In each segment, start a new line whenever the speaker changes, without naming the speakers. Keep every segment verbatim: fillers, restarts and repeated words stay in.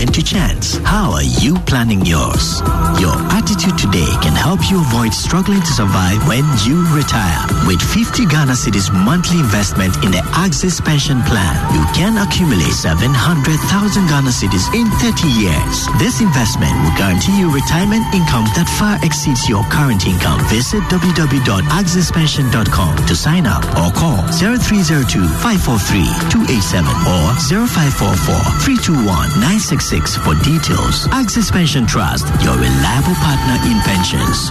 falling to chance. How are you planning yours? Your attitude today can help you avoid struggling to survive when you retire. With fifty Ghana Cedis monthly investment in the Axis Pension Plan, you can accumulate seven hundred thousand Ghana Cedis in thirty years. This investment will guarantee you retirement income that far exceeds your current income. Visit w w w dot axis pension dot com to sign up or call zero three zero two, five four three, two eight seven or zero five four four, three two one, nine six six for details. Axis Pension Trust, your reliable partner in pensions.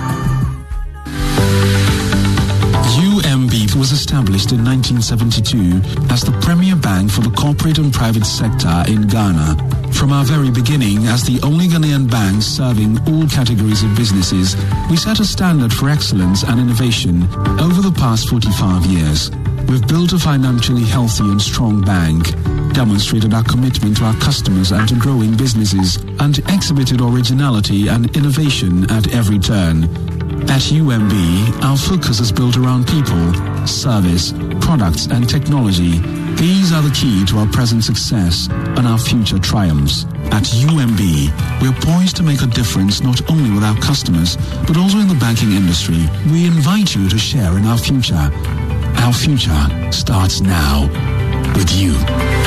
U M B was established in nineteen seventy-two as the premier bank for the corporate and private sector in Ghana. From our very beginning, as the only Ghanaian bank serving all categories of businesses, we set a standard for excellence and innovation over the past forty-five years. We've built a financially healthy and strong bank, demonstrated our commitment to our customers and to growing businesses, and exhibited originality and innovation at every turn. At U M B, our focus is built around people, service, products, and technology. These are the key to our present success and our future triumphs. At U M B, we are poised to make a difference not only with our customers, but also in the banking industry. We invite you to share in our future. Our future starts now with you.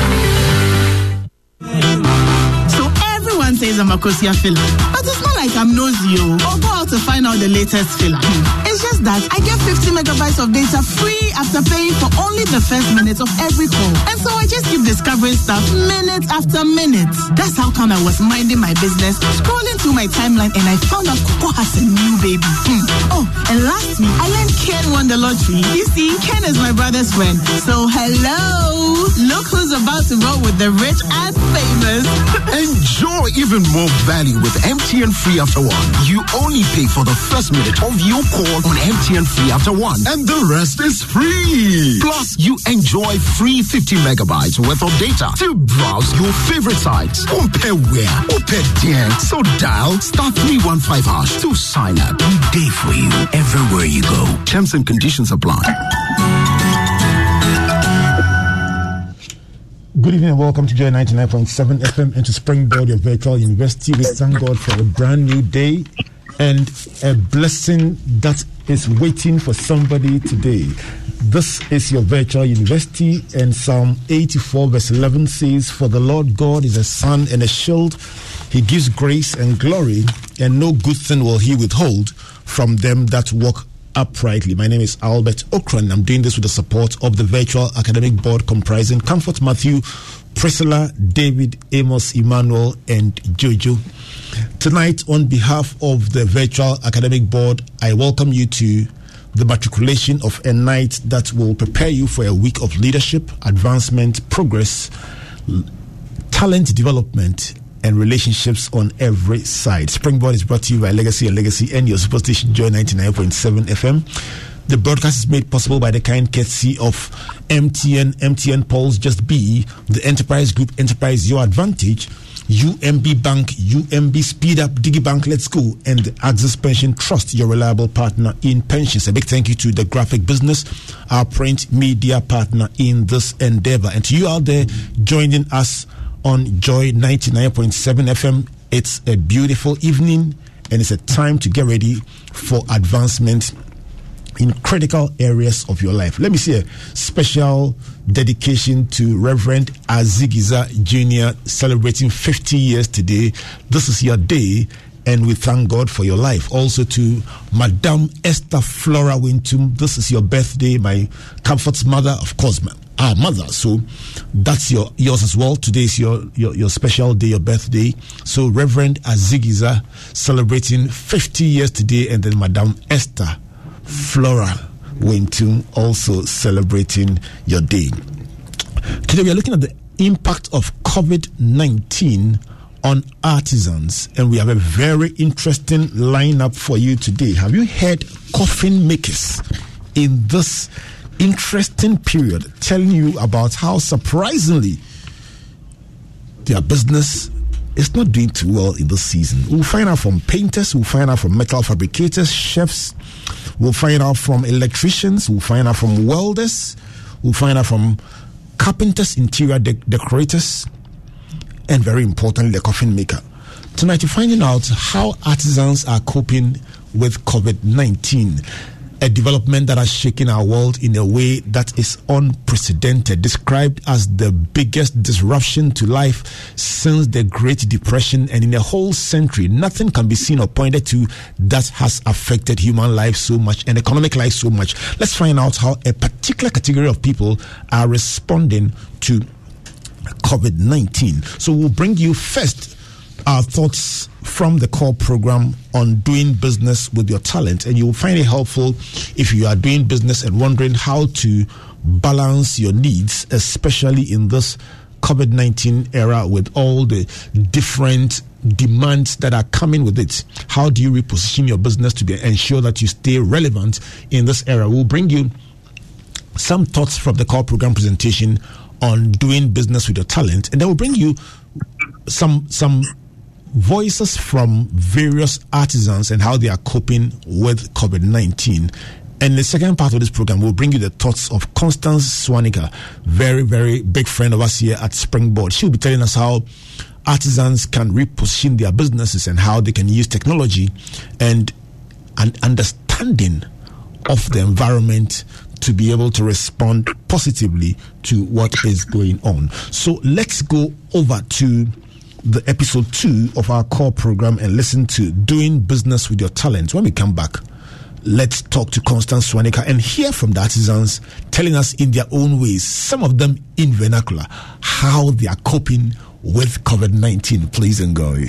So everyone says I'm a Kosia filler, but it's not like I'm nosy or go out to find out the latest filler. It's just that I get fifty megabytes of data free after paying for only the first minute of every call. And so I just keep discovering stuff minute after minute. That's how come I was minding my business, scrolling through my timeline, and I found out Coco has a new baby. Hmm. Oh, and last week, I learned Ken won the lottery. You see, Ken is my brother's friend. So hello, look who's about to roll with the rich and famous.
Enjoy even more value with M T N Free After One. You only pay for the first minute of your call on M T N Free After One, and the rest is free. Plus, you enjoy free fifty megabytes worth of data to browse your favorite sites. Compare where, compare there. So dial star three one five hash to sign up. We day for you everywhere you go. Terms and conditions apply.
Good evening and welcome to Joy ninety-nine point seven F M and to Springboard, your virtual university. We thank God for a brand new day and a blessing that is waiting for somebody today. This is your virtual university, and Psalm eighty-four verse eleven says, "For the Lord God is a sun and a shield. He gives grace and glory, and no good thing will he withhold from them that walk uprightly." My name is Albert Okran. I'm doing this with the support of the Virtual Academic Board comprising Comfort Matthew, Priscilla, David, Amos, Emmanuel, and Jojo. Tonight, on behalf of the Virtual Academic Board, I welcome you to the matriculation of a night that will prepare you for a week of leadership, advancement, progress, talent development, and relationships on every side. Springboard is brought to you by Legacy and Legacy and your superstation Joy ninety-nine point seven F M. The broadcast is made possible by the kind courtesy of M T N, M T N Pulse Just Be, the Enterprise Group, Enterprise Your Advantage, U M B Bank, U M B Speed Up, DigiBank Let's Go, and the Axis Pension Trust, your reliable partner in pensions. A big thank you to the Graphic Business, our print media partner in this endeavor. And to you out there joining us on Joy ninety-nine point seven F M, it's a beautiful evening and it's a time to get ready for advancement in critical areas of your life. Let me see a special dedication to Reverend Azigiza Junior celebrating fifty years today. This is your day, and we thank God for your life. Also to Madame Esther Flora Wintum, this is your birthday, my Comfort's mother, of course, our mother. So that's your yours as well. Today is your, your, your special day, your birthday. So Reverend Azigiza celebrating fifty years today, and then Madame Esther Flora Wintum also celebrating your day. Today we are looking at the impact of COVID nineteen on artisans, and we have a very interesting lineup for you today. Have you heard coffin makers in this interesting period telling you about how surprisingly their business is not doing too well in this season? We'll find out from painters, we'll find out from metal fabricators, chefs, we'll find out from electricians, we'll find out from welders, we'll find out from carpenters, interior de- decorators, and very importantly, the coffin maker. Tonight, you're finding out how artisans are coping with COVID nineteen, a development that has shaken our world in a way that is unprecedented, described as the biggest disruption to life since the Great Depression, and in a whole century, nothing can be seen or pointed to that has affected human life so much and economic life so much. Let's find out how a particular category of people are responding to COVID nineteen. So we'll bring you first our thoughts from the core program on doing business with your talent, and you will find it helpful if you are doing business and wondering how to balance your needs, especially in this COVID nineteen era with all the different demands that are coming with it. How do you reposition your business to be, ensure that you stay relevant in this era? We'll bring you some thoughts from the core program presentation on doing business with your talent, and then we'll bring you some some voices from various artisans and how they are coping with COVID nineteen. And the second part of this program will bring you the thoughts of Constance Swanika, very, very big friend of us here at Springboard. She'll be telling us how artisans can reposition their businesses and how they can use technology and an understanding of the environment to be able to respond positively to what is going on. So let's go over to the episode two of our core program and listen to Doing Business with Your Talent. When we come back, let's talk to Constance Swanika and hear from the artisans telling us in their own ways, some of them in vernacular, how they are coping with COVID nineteen. Please enjoy.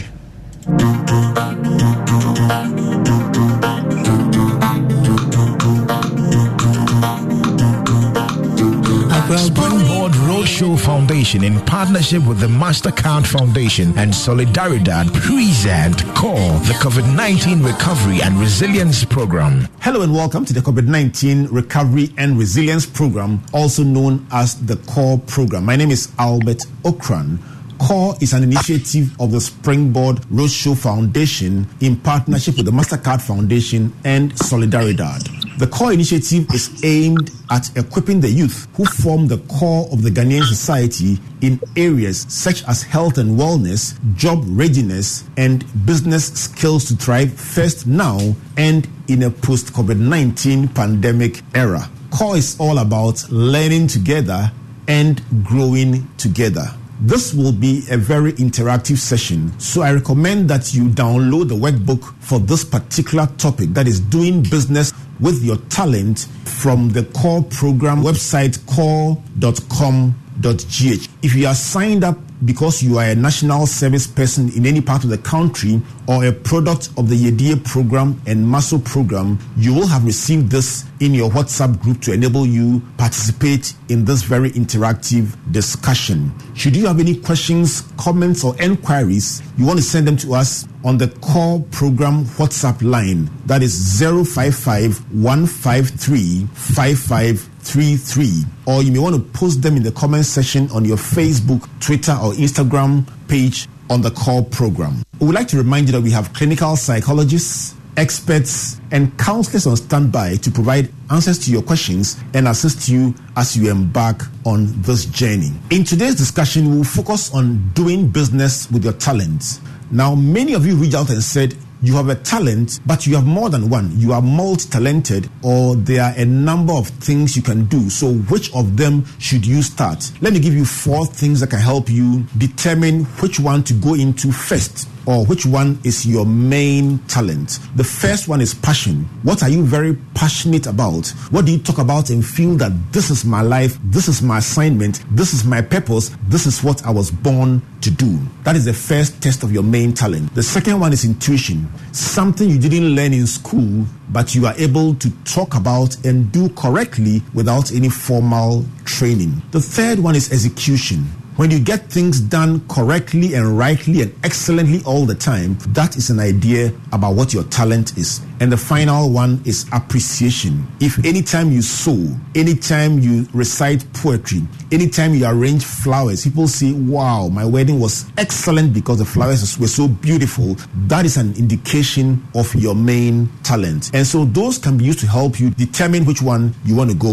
Springboard Roadshow Foundation, in partnership with the MasterCard Foundation and Solidaridad, present CORE, the COVID nineteen Recovery and Resilience Program.
Hello and welcome to the COVID nineteen Recovery and Resilience Program, also known as the CORE Program. My name is Albert Okran. CORE is an initiative of the Springboard Roadshow Foundation in partnership with the MasterCard Foundation and Solidaridad. The CORE initiative is aimed at equipping the youth who form the core of the Ghanaian society in areas such as health and wellness, job readiness, and business skills to thrive first now and in a post-COVID nineteen pandemic era. CORE is all about learning together and growing together. This will be a very interactive session, so I recommend that you download the workbook for this particular topic, that is doing business with your talent, from the CORE program website, core dot com dot g h. If you are signed up because you are a national service person in any part of the country or a product of the Yedie program and MASO program, you will have received this in your WhatsApp group to enable you participate in this very interactive discussion. Should you have any questions, comments, or enquiries, you want to send them to us on the CORE program WhatsApp line. That is zero five five, one five three, five five three three. Or you may want to post them in the comment section on your Facebook, Twitter, or Instagram page on the CORE program. We would like to remind you that we have clinical psychologists, experts, and counselors on standby to provide answers to your questions and assist you as you embark on this journey. In today's discussion, we'll focus on doing business with your talents. Now, many of you reached out and said, you have a talent, but you have more than one. You are multi-talented, or there are a number of things you can do. So which of them should you start? Let me give you four things that can help you determine which one to go into first, or which one is your main talent. The first one is passion. What are you very passionate about? What do you talk about and feel that this is my life, this is my assignment, this is my purpose, this is what I was born to do? That is the first test of your main talent. The second one is intuition. Something you didn't learn in school, but you are able to talk about and do correctly without any formal training. The third one is execution. When you get things done correctly and rightly and excellently all the time, that is an idea about what your talent is. And the final one is appreciation. If anytime you sew, anytime you recite poetry, anytime you arrange flowers, people say, wow, my wedding was excellent because the flowers were so beautiful, that is an indication of your main talent. And so those can be used to help you determine which one you want to go with.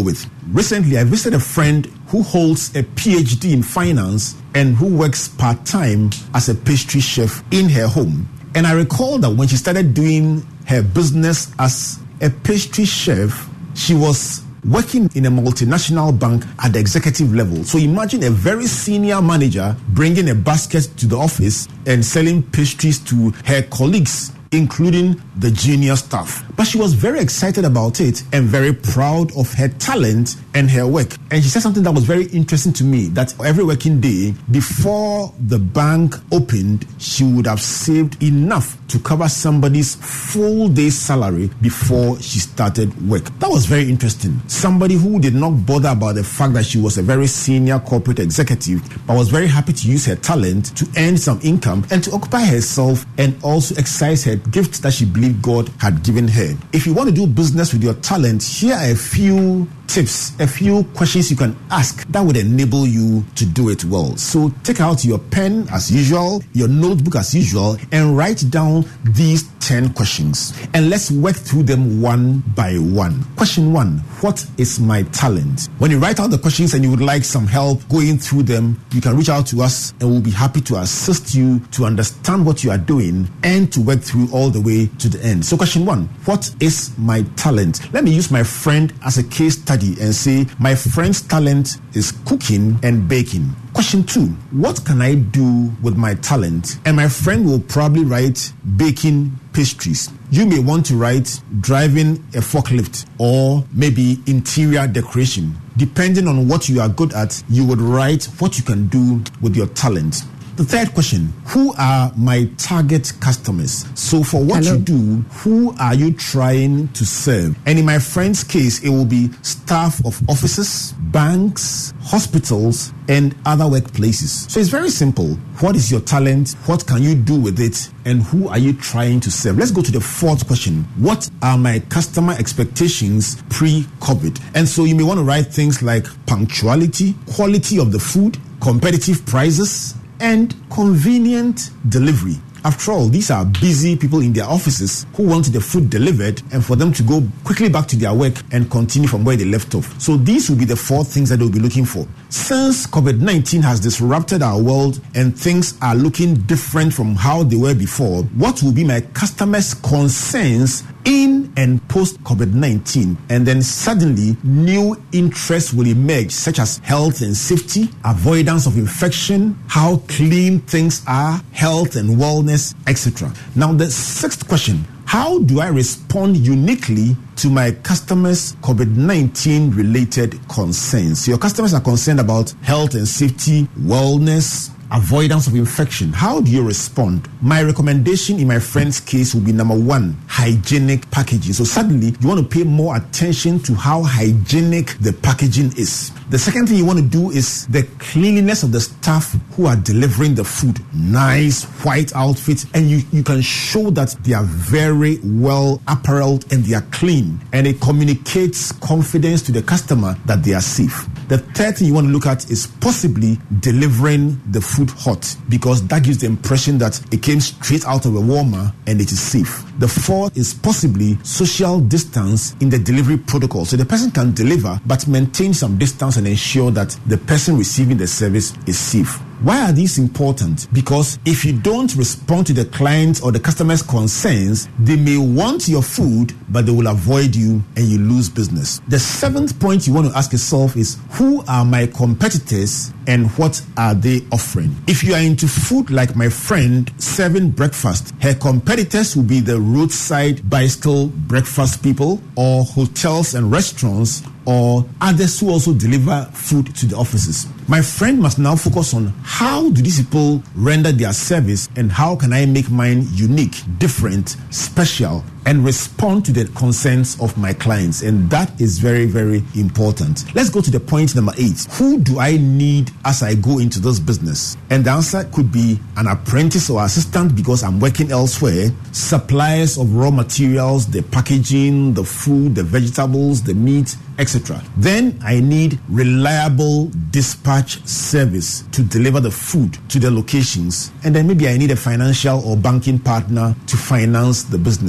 recently I visited a friend who holds a P H D in finance and who works part-time as a pastry chef in her home. And I recall that when she started doing her business as a pastry chef, she was working in a multinational bank at the executive level. So imagine a very senior manager bringing a basket to the office and selling pastries to her colleagues, including the junior staff. But she was very excited about it and very proud of her talent and her work. And she said something that was very interesting to me, that every working day before the bank opened, she would have saved enough to cover somebody's full day's salary before she started work. That was very interesting. Somebody who did not bother about the fact that she was a very senior corporate executive, but was very happy to use her talent to earn some income and to occupy herself and also exercise her gifts that she believed God had given her. If you want to do business with your talent, here are a few tips, a few questions you can ask that would enable you to do it well. So take out your pen as usual, your notebook as usual, and write down these ten questions. And let's work through them one by one. Question one, what is my talent? When you write out the questions and you would like some help going through them, you can reach out to us and we'll be happy to assist you to understand what you are doing and to work through all the way to the end. So question one, what is my talent? Let me use my friend as a case study and say my friend's talent is cooking and baking. Question two, what can I do with my talent? And my friend will probably write baking pastries. You may want to write driving a forklift or maybe interior decoration. Depending on what you are good at, you would write what you can do with your talent. The third question, who are my target customers? So for what Hello. you do, who are you trying to serve? And in my friend's case, it will be staff of offices, banks, hospitals, and other workplaces. So it's very simple. What is your talent? What can you do with it? And who are you trying to serve? Let's go to the fourth question. What are my customer expectations pre-COVID? And so you may want to write things like punctuality, quality of the food, competitive prices, and convenient delivery. After all, these are busy people in their offices who want the food delivered and for them to go quickly back to their work and continue from where they left off. So these will be the four things that they'll be looking for. Since COVID nineteen has disrupted our world and things are looking different from how they were before, what will be my customers' concerns in and post-COVID nineteen? And then suddenly new interests will emerge, such as health and safety, avoidance of infection, how clean things are, health and wellness, et cetera. Now the sixth question, how do I respond uniquely to my customers' COVID nineteen related concerns? So your customers are concerned about health and safety, wellness, avoidance of infection. How do you respond? My recommendation in my friend's case will be number one, hygienic packaging. So suddenly you want to pay more attention to how hygienic the packaging is. The second thing you want to do is the cleanliness of the staff who are delivering the food. Nice white outfits, and you, you can show that they are very well apparelled and they are clean, and it communicates confidence to the customer that they are safe. The third thing you want to look at is possibly delivering the food hot, because that gives the impression that it came straight out of a warmer and it is safe. The fourth is possibly social distance in the delivery protocol. So the person can deliver but maintain some distance and ensure that the person receiving the service is safe. Why are these important? Because if you don't respond to the client or the customer's concerns, they may want your food, but they will avoid you and you lose business. The seventh point you want to ask yourself is, who are my competitors and what are they offering? If you are into food like my friend serving breakfast, her competitors will be the roadside bicycle breakfast people or hotels and restaurants or others who also deliver food to the offices. My friend must now focus on how do these people render their service and how can I make mine unique, different, special, and respond to the concerns of my clients. And that is very, very important. Let's go to the point number eight. Who do I need as I go into this business? And the answer could be an apprentice or assistant because I'm working elsewhere, suppliers of raw materials, the packaging, the food, the vegetables, the meat, et cetera. Then I need reliable dispatch service to deliver the food to the locations. And then maybe I need a financial or banking partner to finance the business. The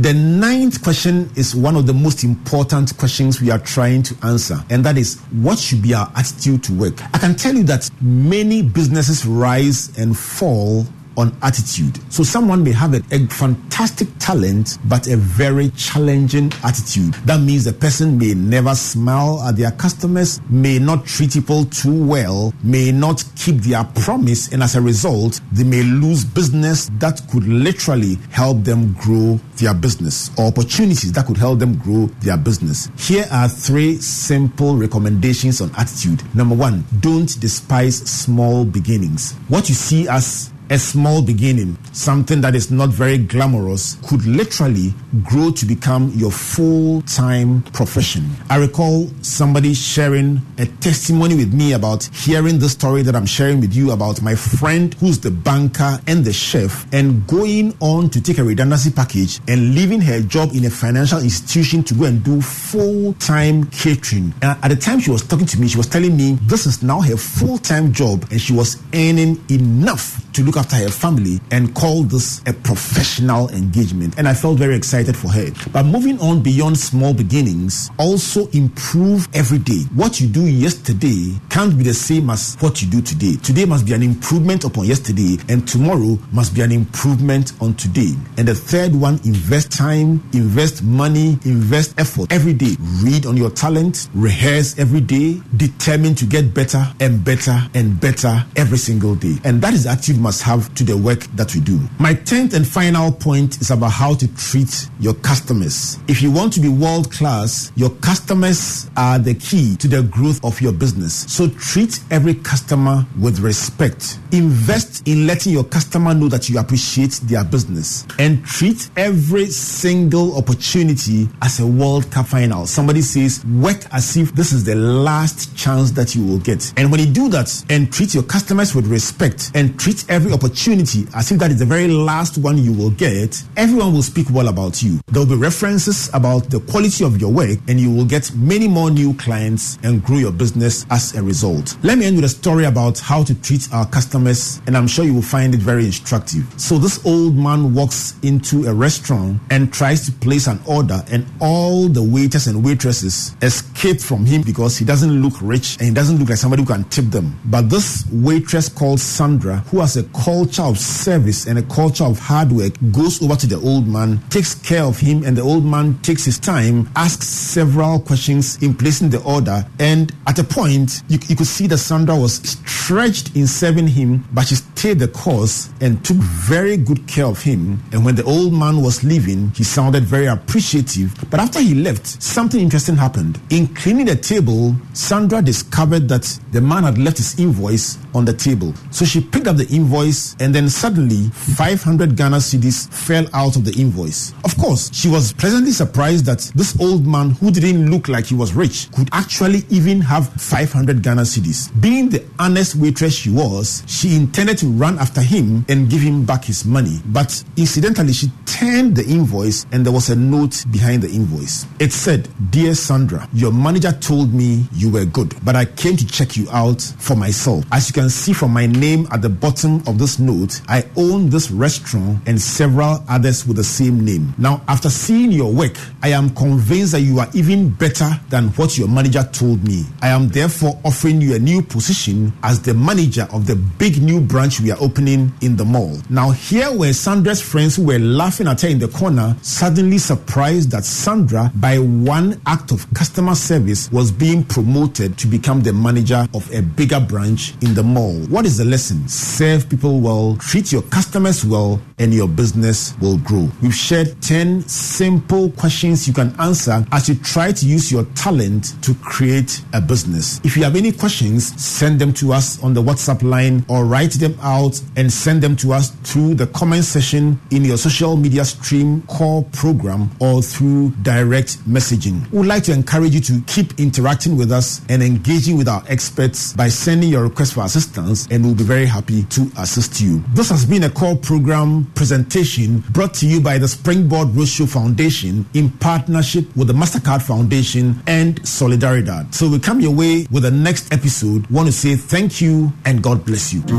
The ninth question is one of the most important questions we are trying to answer, and that is, what should be our attitude to work? I can tell you that many businesses rise and fall on attitude. So someone may have a, a fantastic talent, but a very challenging attitude. That means the person may never smile at their customers, may not treat people too well, may not keep their promise, and as a result, they may lose business that could literally help them grow their business, or opportunities that could help them grow their business. Here are three simple recommendations on attitude. Number one, don't despise small beginnings. What you see as a small beginning, something that is not very glamorous, could literally grow to become your full-time profession. I recall somebody sharing a testimony with me about hearing the story that I'm sharing with you about my friend who's the banker and the chef, and going on to take a redundancy package and leaving her job in a financial institution to go and do full-time catering. And at the time she was talking to me, she was telling me this is now her full-time job, and she was earning enough to look after her family and called this a professional engagement. And I felt very excited for her. But moving on beyond small beginnings, also improve every day. What you do yesterday can't be the same as what you do today. Today must be an improvement upon yesterday, and tomorrow must be an improvement on today. And the third one, invest time, invest money, invest effort every day. Read on your talent, rehearse every day, determined to get better and better and better every single day. And that is the attitude must have to the work that we do. My tenth and final point is about how to treat your customers. If you want to be world class, your customers are the key to the growth of your business. So treat every customer with respect. Invest in letting your customer know that you appreciate their business, and treat every single opportunity as a World Cup final. Somebody says, work as if this is the last chance that you will get. And when you do that and treat your customers with respect and treat every opportunity as if that is the very last one you will get, everyone will speak well about you. There will be references about the quality of your work, and you will get many more new clients and grow your business as a result. Let me end with a story about how to treat our customers, and I'm sure you will find it very instructive. So this old man walks into a restaurant and tries to place an order, and all the waiters and waitresses escape from him because he doesn't look rich and he doesn't look like somebody who can tip them. But this waitress called Sandra, who has a culture of service and a culture of hard work, goes over to the old man, takes care of him, and the old man takes his time, asks several questions in placing the order, and at a point you, you could see that Sandra was stretched in serving him, but she stayed the course and took very good care of him. And when the old man was leaving, he sounded very appreciative. But after he left, something interesting happened. In cleaning the table, Sandra discovered that the man had left his invoice on the table. So she picked up the invoice, and then suddenly five hundred Ghana cedis fell out of the invoice. Of course, she was pleasantly surprised that this old man, who didn't look like he was rich, could actually even have five hundred Ghana cedis. Being the honest waitress she was, she intended to run after him and give him back his money. But incidentally, she turned the invoice, and there was a note behind the invoice. It said, "Dear Sandra, your manager told me you were good, but I came to check you out for myself. As you can see from my name at the bottom of this note, I own this restaurant and several others with the same name. Now, after seeing your work, I am convinced that you are even better than what your manager told me. I am therefore offering you a new position as the manager of the big new branch we are opening in the mall." Now, here were Sandra's friends who were laughing at her in the corner, suddenly surprised that Sandra, by one act of customer service, was being promoted to become the manager of a bigger branch in the mall. What is the lesson? Serve people well, treat your customers well, and your business will grow. We've shared ten simple questions you can answer as you try to use your talent to create a business. If you have any questions, send them to us on the WhatsApp line, or write them out and send them to us through the comment section in your social media stream call program, or through direct messaging. We would like to encourage you to keep interacting with us and engaging with our experts by sending your request for assistance, and we'll be very happy to assist you. This has been a call program presentation brought to you by the Springboard Roadshow Foundation in partnership with the MasterCard Foundation and Solidaridad. So we come your way with the next episode. Want to say thank you and God bless you.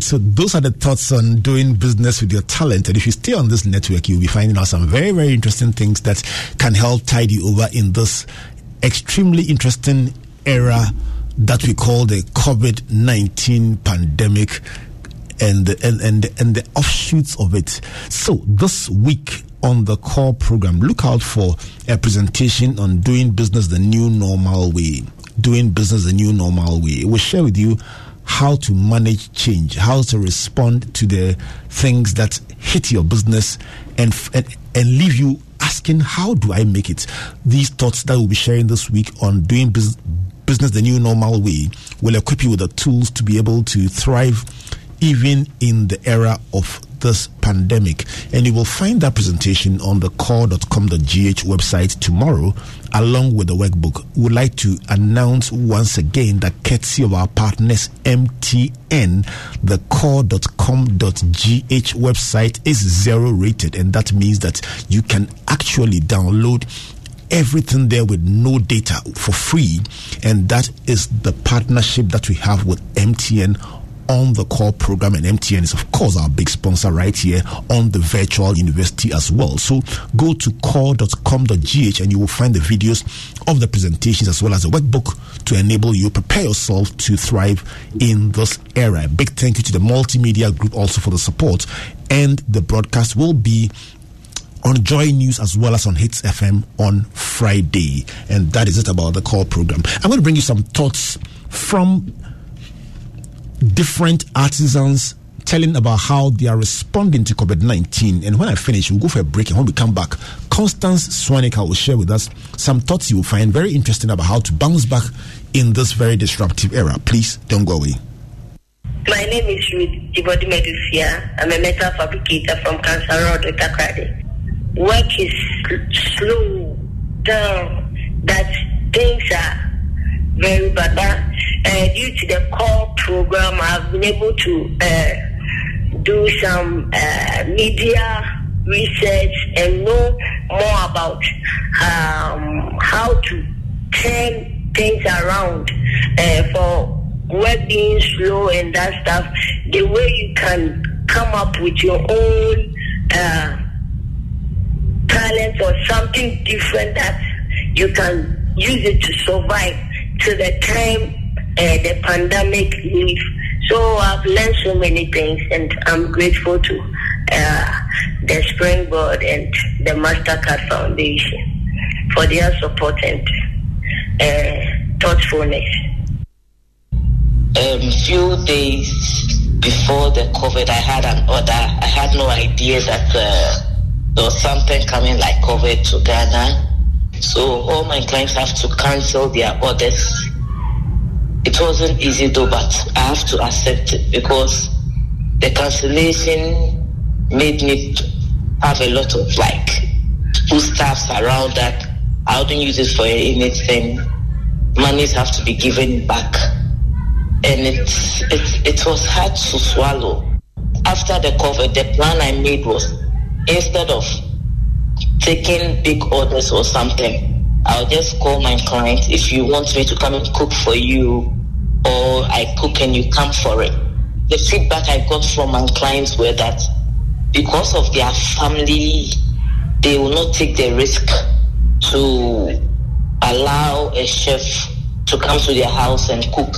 So those are the thoughts on doing business with your talent. And if you stay on this network, you'll be finding out some very, very interesting things that can help tide you over in this extremely interesting era that we call the COVID nineteen pandemic and the, and, and, and the offshoots of it. So this week on the core program, look out for a presentation on doing business the new normal way. Doing business the new normal way. We'll share with you how to manage change, how to respond to the things that hit your business and, and, and leave you asking, how do I make it? These thoughts that we'll be sharing this week on doing business, business the new normal way will equip you with the tools to be able to thrive even in the era of this pandemic. And you will find that presentation on the core dot com dot g h website tomorrow, along with the workbook. We would like to announce once again that courtesy of our partners M T N, the core dot com dot g h website is zero rated, and that means that you can actually download everything there with no data for free. And that is the partnership that we have with M T N on the core program, and M T N is of course our big sponsor right here on the virtual university as well. So go to core dot com dot g h and you will find the videos of the presentations as well as a workbook to enable you prepare yourself to thrive in this era. A big thank you to the multimedia group also for the support, and the broadcast will be on Joy News as well as on Hits F M on Friday. And that is it about the core program. I'm going to bring you some thoughts from different artisans telling about how they are responding to COVID nineteen. And when I finish, we'll go for a break, and when we come back, Constance Swanika will share with us some thoughts you will find very interesting about how to bounce back in this very disruptive era. Please don't go away.
My name is Ruth Jibodi Medusia. I'm a metal fabricator from Cancer Road, Takrady. Work is slow down. That things are very bad. Uh, due to the core program, I've been able to uh, do some uh, media research and know more about um, how to turn things around uh, for work being slow and that stuff. The way you can come up with your own uh, talent or something different that you can use it to survive to the time uh, the pandemic leave. So I've learned so many things, and I'm grateful to uh, the Springboard and the Mastercard Foundation for their support and uh, thoughtfulness.
A um, few days before the COVID, I had an order. I had no idea that uh, there was something coming like COVID to Ghana. So all my clients have to cancel their orders. It wasn't easy though, but I have to accept it because the cancellation made me have a lot of like full staffs around that. I wouldn't use it for anything. Monies have to be given back. And it, it, it was hard to swallow. After the COVID, the plan I made was instead of taking big orders or something, I'll just call my client, if you want me to come and cook for you, or I cook and you come for it. The feedback I got from my clients were that because of their family, they will not take the risk to allow a chef to come to their house and cook.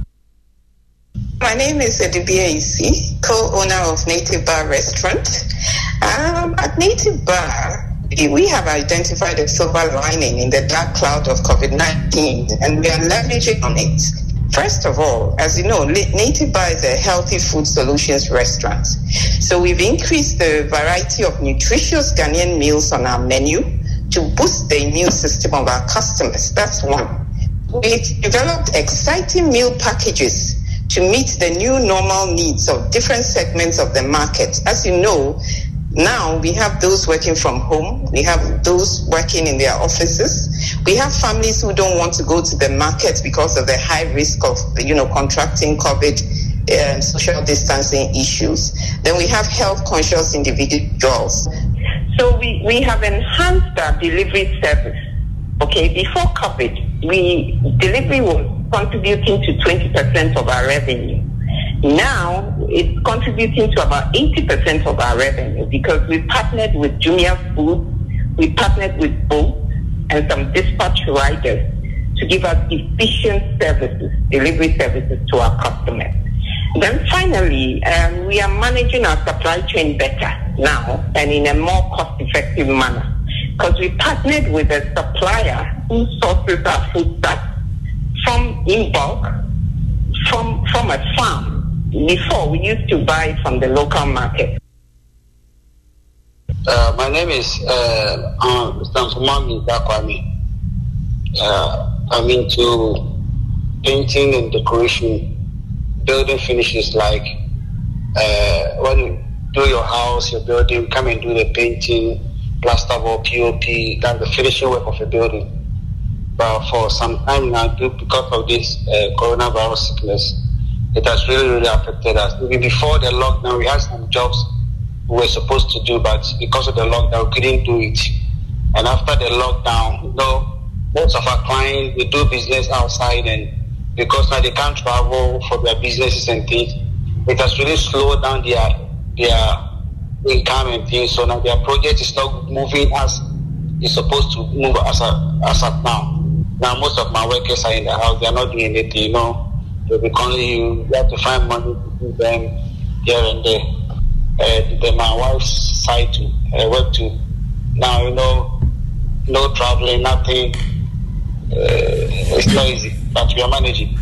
My name is Edibia Isi, co-owner of Native Bar Restaurant. Um, at Native Bar, we have identified a silver lining in the dark cloud of COVID nineteen, and we are leveraging on it. First of all, as you know, Native Bar is a healthy food solutions restaurant. So we've increased the variety of nutritious Ghanaian meals on our menu to boost the immune system of our customers. That's one. We've developed exciting meal packages to meet the new normal needs of different segments of the market. As you know, now we have those working from home. We have those working in their offices. We have families who don't want to go to the market because of the high risk of, you know, contracting COVID and social distancing issues. Then we have health conscious individuals. So we, we have enhanced our delivery service. Okay, before COVID, we delivery was contributing to twenty percent of our revenue. Now, it's contributing to about eighty percent of our revenue because we partnered with Jumia Food, we partnered with Bolt and some dispatch riders to give us efficient services, delivery services to our customers. Then finally, um, we are managing our supply chain better now and in a more cost-effective manner because we partnered with a supplier who sources our foodstuffs from in bulk from from a farm. Before, we used to buy from the local market.
Uh, my name is uh, um, Samsumami Dakwani. Uh, I'm into painting and decoration, building finishes like uh, when you do your house, your building, come and do the painting, plasterboard, P O P, that's the finishing work of a building. But for some time now, because of this uh, coronavirus sickness, it has really, really affected us. Even before the lockdown, we had some jobs we were supposed to do, but because of the lockdown, we couldn't do it. And after the lockdown, you know, most of our clients, they do business outside, and because now they can't travel for their businesses and things, it has really slowed down their their income and things. So now their project is not moving as it's supposed to move as a, as at now. Now most of my workers are in the house; they are not doing anything. You know, they'll be calling you. You have to find money to do them here and there. Uh, then my wife's side too, uh, work too. Now you know, no traveling, nothing. Uh, it's not easy, but we are managing.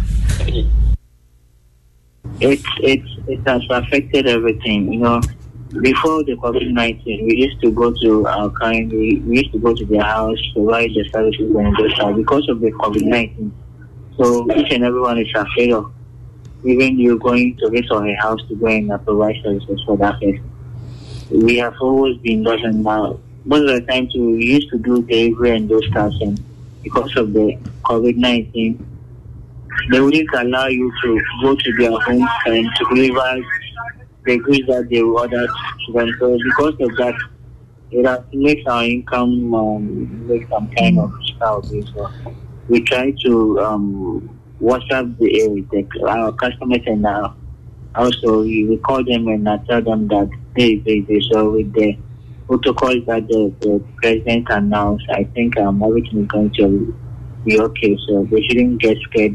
It's it's it has affected everything. You know, before the COVID nineteen, we used to go to our kind. We, we used to go to their house to provide the services and those stuff. Because of the COVID nineteen, so each and everyone is afraid of even you going to his or her house to go and uh, provide services for that person. We have always been doing now. Most of the time, too, we used to do delivery and those stuff, and because of the COVID nineteen, they wouldn't allow you to go to their homes and to deliver the goods that they ordered to them. So because of that, it has makes our income um, make some kind of stuff. So we try to um, WhatsApp the, the, our customers, and uh, also we, we call them and uh, tell them that they, they, they so with the protocols that the, the president announced, I think um, everything is going to be okay. So they shouldn't get scared.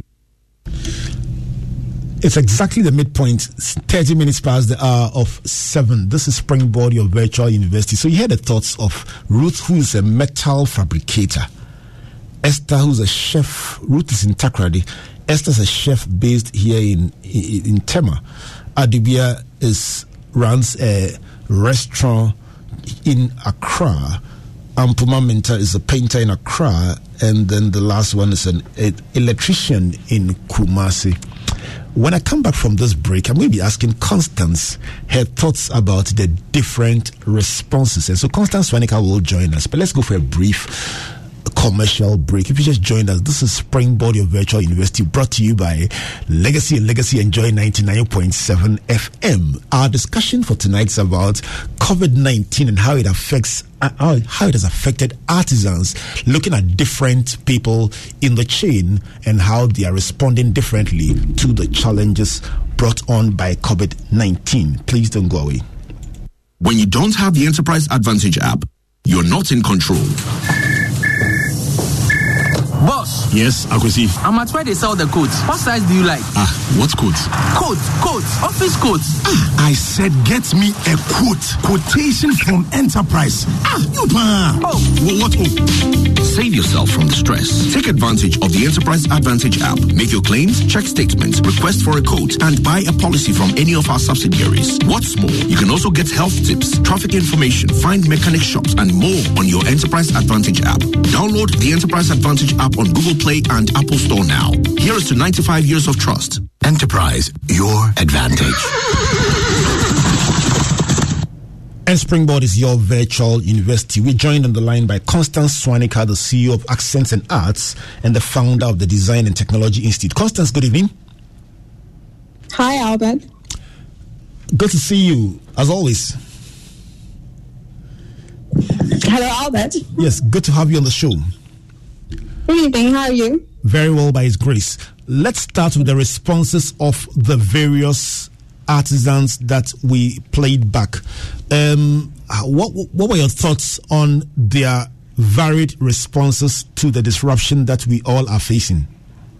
It's exactly the midpoint, thirty minutes past the hour of seven. This is Springboard, your virtual university. So you heard the thoughts of Ruth, who is a metal fabricator. Esther, who's a chef. Ruth is in Takoradi. Esther's a chef based here in in, in Tema. Adibia is runs a restaurant in Accra. Ampuma Minta is a painter in Accra. And then the last one is an, an electrician in Kumasi. When I come back from this break, I'm going to be asking Constance her thoughts about the different responses. And so Constance Swanika will join us. But let's go for a brief commercial break. If you just joined us, this is Springboard, your virtual university, brought to you by Legacy and Legacy Enjoy ninety-nine point seven F M. Our discussion for tonight is about COVID nineteen and how it affects uh, how, how it has affected artisans, looking at different people in the chain and how they are responding differently to the challenges brought on by COVID nineteen. Please don't go away.
When you don't have the Enterprise Advantage app, you're not in control.
Boss.
Yes, Akwesi.
I'm at where they sell the coats. What size do you like?
Ah, what coats?
Coats, coats, office coats.
Ah, I said get me a quote. Quotation from Enterprise. Ah, you pa.
Oh.
What? Oh. Save yourself from the stress. Take advantage of the Enterprise Advantage app. Make your claims, check statements, request for a quote, and buy a policy from any of our subsidiaries. What's more, you can also get health tips, traffic information, find mechanic shops, and more on your Enterprise Advantage app. Download the Enterprise Advantage app on Google Play and Apple Store now. Here is to ninety-five years of trust.
Enterprise, your advantage.
And Springboard is your virtual university. We're joined on the line by Constance Swanika, the C E O of Accents and Arts and the founder of the Design and Technology Institute. Constance, good evening.
Hi, Albert.
Good to see you, as always.
Hello, Albert.
Yes, good to have you on the show.
Good evening, how are you?
Very well, by His grace. Let's start with the responses of the various artisans that we played back. Um, what what were your thoughts on their varied responses to the disruption that we all are facing?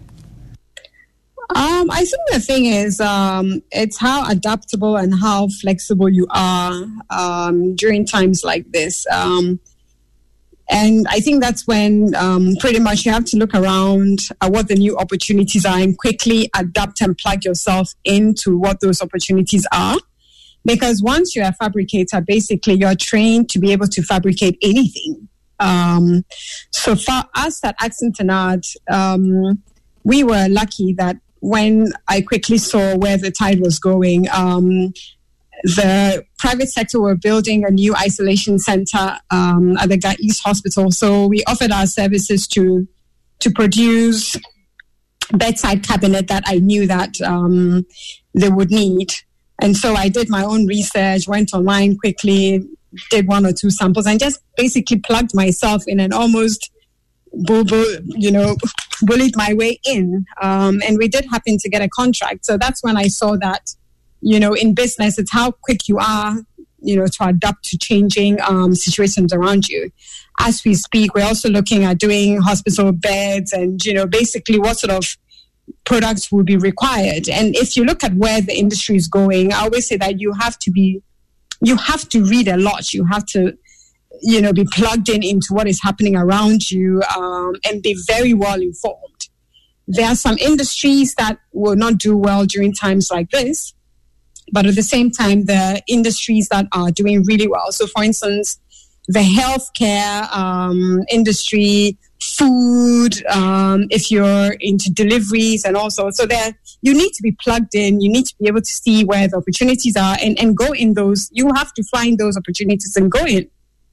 Um, I think the thing is, um, it's how adaptable and how flexible you are um, during times like this. Um, and I think that's when um, pretty much you have to look around at what the new opportunities are and quickly adapt and plug yourself into what those opportunities are. Because once you're a fabricator, basically you're trained to be able to fabricate anything. Um, so for us at Accent and Art, um, we were lucky that when I quickly saw where the tide was going, um, the private sector were building a new isolation center um, at the Ga East Hospital. So we offered our services to to produce bedside cabinet that I knew that um, they would need. And so I did my own research, went online quickly, did one or two samples, and just basically plugged myself in and almost, bull, bull, you know, bullied my way in. Um, and we did happen to get a contract. So that's when I saw that, you know, in business, it's how quick you are, you know, to adapt to changing um, situations around you. As we speak, we're also looking at doing hospital beds and, you know, basically what sort of products will be required. And if you look at where the industry is going, I always say that you have to be, you have to read a lot. You have to, you know, be plugged in into what is happening around you um, and be very well informed. There are some industries that will not do well during times like this, but at the same time, the industries that are doing really well. So, for instance, the healthcare um, industry, food, um, if you're into deliveries and also, so there, you need to be plugged in. You need to be able to see where the opportunities are and, and go in those. You have to find those opportunities and go in.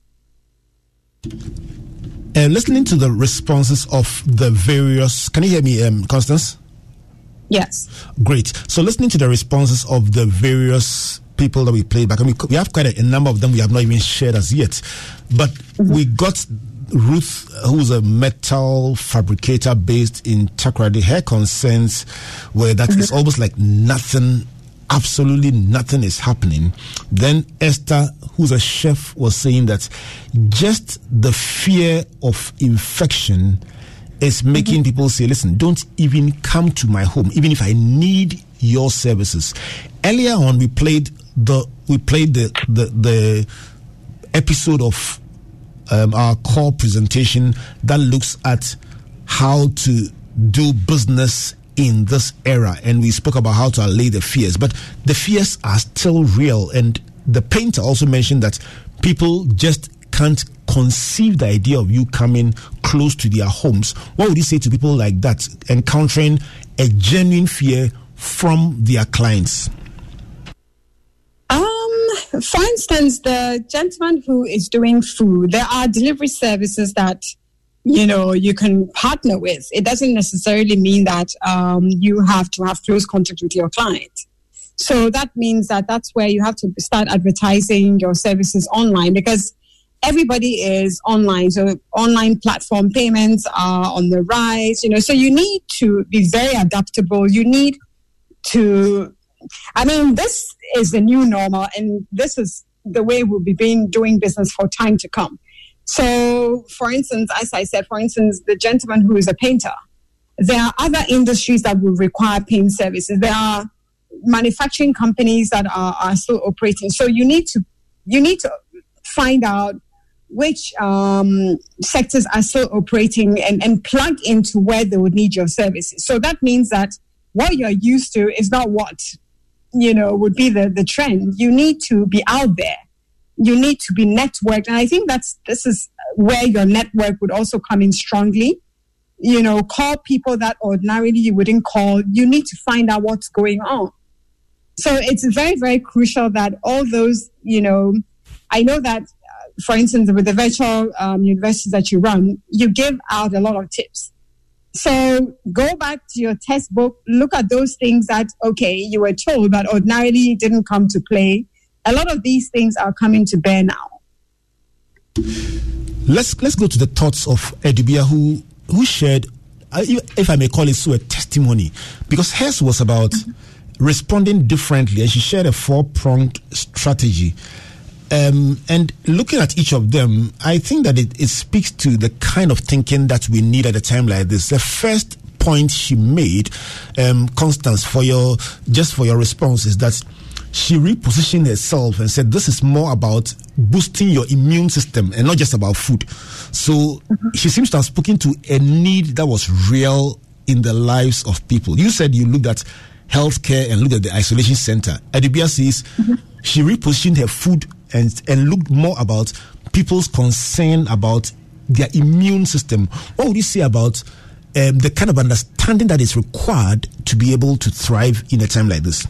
Uh, listening to the responses of the various, can you hear me, um, Constance?
Yes.
Great. So listening to the responses of the various people that we played back, and we, we have quite a, a number of them we have not even shared as yet, but mm-hmm. we got Ruth, who's a metal fabricator based in Takoradi. Her concerns were that mm-hmm. it's almost like nothing, absolutely nothing is happening. Then Esther, who's a chef, was saying that just the fear of infection is making mm-hmm. people say, listen, don't even come to my home, even if I need your services. Earlier on, we played the we played the the, the episode of um, our core presentation that looks at how to do business in this era, and we spoke about how to allay the fears. But the fears are still real, and the painter also mentioned that people just can't conceive the idea of you coming close to their homes. What would you say to people like that, encountering a genuine fear from their clients?
Um, for instance, the gentleman who is doing food, there are delivery services that, you know, you can partner with. It doesn't necessarily mean that um, you have to have close contact with your client. So that means that that's where you have to start advertising your services online, because everybody is online. So online platform payments are on the rise, you know, so you need to be very adaptable. You need to, I mean, this is the new normal, and this is the way we'll be being, doing business for time to come. So, for instance, as I said, for instance, the gentleman who is a painter, there are other industries that will require paint services. There are manufacturing companies that are, are still operating. So you need to, you need to find out which um, sectors are still operating and, and plug into where they would need your services. So that means that what you're used to is not what, you know, would be the, the trend. You need to be out there. You need to be networked. And I think that's, this is where your network would also come in strongly. You know, call people that ordinarily you wouldn't call. You need to find out what's going on. So it's very, very crucial that all those, you know, I know that, uh, for instance, with the virtual um, universities that you run, you give out a lot of tips. So go back to your textbook, look at those things that, okay, you were told, but ordinarily didn't come to play. A lot of these things are coming to bear now.
Let's let's go to the thoughts of Edubia, who who shared, if I may call it so, a testimony, because hers was about responding differently, and she shared a four-pronged strategy. Um, and looking at each of them, I think that it, it speaks to the kind of thinking that we need at a time like this. The first point she made, um, Constance, for your just for your response, is that she repositioned herself and said this is more about boosting your immune system and not just about food. So mm-hmm. she seems to have spoken to a need that was real in the lives of people. You said you looked at healthcare and looked at the isolation center. Adibia says mm-hmm. she repositioned her food and, and looked more about people's concern about their immune system. What would you say about um, the kind of understanding that is required to be able to thrive in a time like this?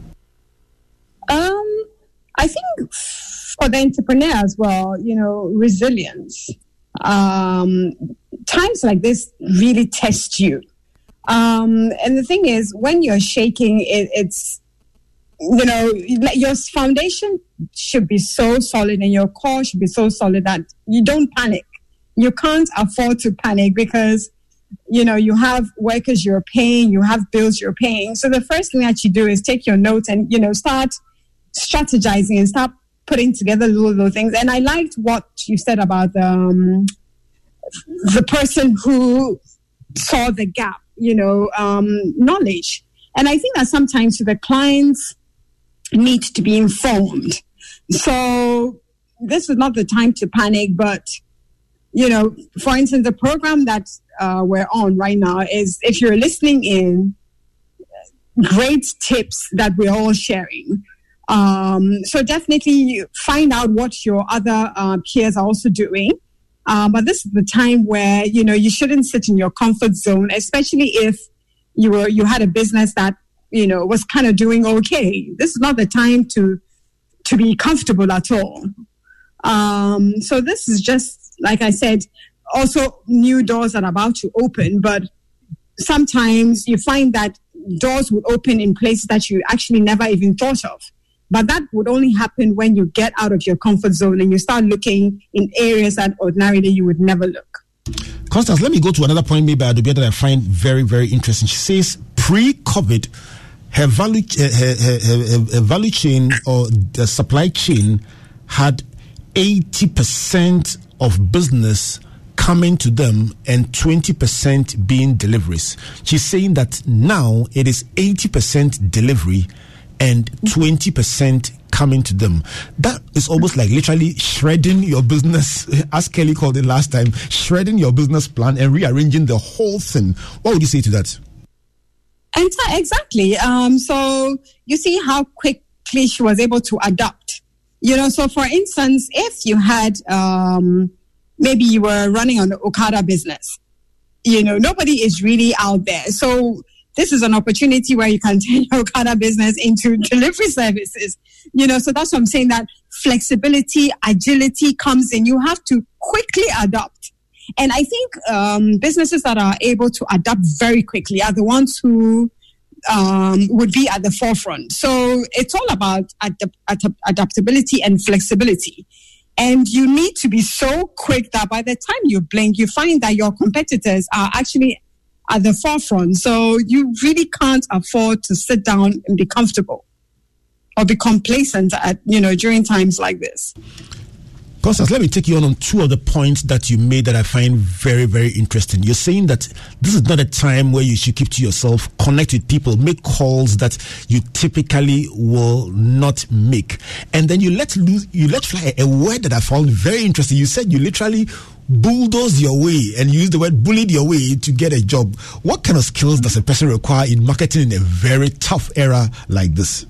Um, I think for the entrepreneur as well, you know, resilience. Um, times like this really test you. Um, and the thing is, when you're shaking, it, it's, you know, your foundation should be so solid and your core should be so solid that you don't panic. You can't afford to panic because, you know, you have workers you're paying, you have bills you're paying. So the first thing that you do is take your notes and, you know, start strategizing and start putting together little, little things. And I liked what you said about um, the person who saw the gap, you know, um, knowledge. And I think that sometimes the clients need to be informed. So this is not the time to panic, but, you know, for instance, the program that uh, we're on right now is, if you're listening in, great tips that we're all sharing. Um, so definitely find out what your other uh, peers are also doing. Uh, but this is the time where, you know, you shouldn't sit in your comfort zone, especially if you were you had a business that, you know, was kind of doing okay. This is not the time to to be comfortable at all. Um, so this is just, like I said, also new doors that are about to open. But sometimes you find that doors would open in places that you actually never even thought of. But that would only happen when you get out of your comfort zone and you start looking in areas that ordinarily you would never look.
Constance, let me go to another point made by Adubia that I find very, very interesting. She says pre-COVID, her value, her, her, her, her value chain or the supply chain had eighty percent of business coming to them and twenty percent being deliveries. She's saying that now it is eighty percent delivery and twenty percent coming to them. That is almost like literally shredding your business, as Kelly called it last time, shredding your business plan and rearranging the whole thing. What would you say to that?
Exactly. Um, so you see how quickly she was able to adapt. You know, so for instance, if you had, um, maybe you were running an Okada business, you know, nobody is really out there. So this is an opportunity where you can turn your Okada business into delivery services. You know, so that's what I'm saying, that flexibility, agility comes in. You have to quickly adapt. And I think um, businesses that are able to adapt very quickly are the ones who um, would be at the forefront. So it's all about ad- ad- adaptability and flexibility. And you need to be so quick that by the time you blink, you find that your competitors are actually at the forefront. So you really can't afford to sit down and be comfortable or be complacent at, you know, during times like this.
Constance, let me take you on on two of the points that you made that I find very, very interesting. You're saying that this is not a time where you should keep to yourself, connect with people, make calls that you typically will not make. And then you let loose, you let fly a word that I found very interesting. You said you literally bulldoze your way and use the word bullied your way to get a job. What kind of skills does a person require in marketing in a very tough era like this?